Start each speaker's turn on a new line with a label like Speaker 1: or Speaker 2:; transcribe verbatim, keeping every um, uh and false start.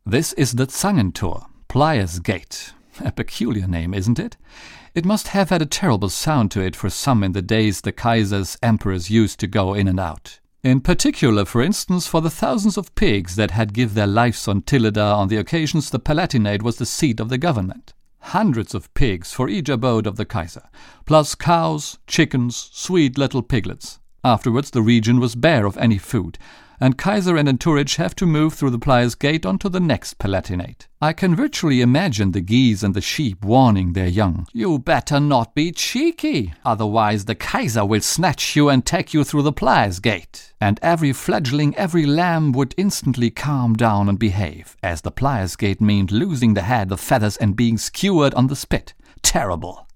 Speaker 1: This is the Zangentor, Pliers Gate. A peculiar name, isn't it? It must have had a terrible sound to it for some in the days the Kaisers, emperors used to go in and out. In particular, for instance, for the thousands of pigs that had give their lives on Tilleda on the occasions the Palatinate was the seat of the government. Hundreds of pigs for each abode of the Kaiser, plus cows, chickens, sweet little piglets. Afterwards the region was bare of any food, and Kaiser and entourage have to move through the Pliers Gate onto the next Palatinate. I can virtually imagine the geese and the sheep warning their young, "You better not be cheeky, otherwise the Kaiser will snatch you and take you through the Pliers Gate." And every fledgling, every lamb would instantly calm down and behave, as the Pliers Gate meant losing the head, the feathers, and being skewered on the spit. Terrible!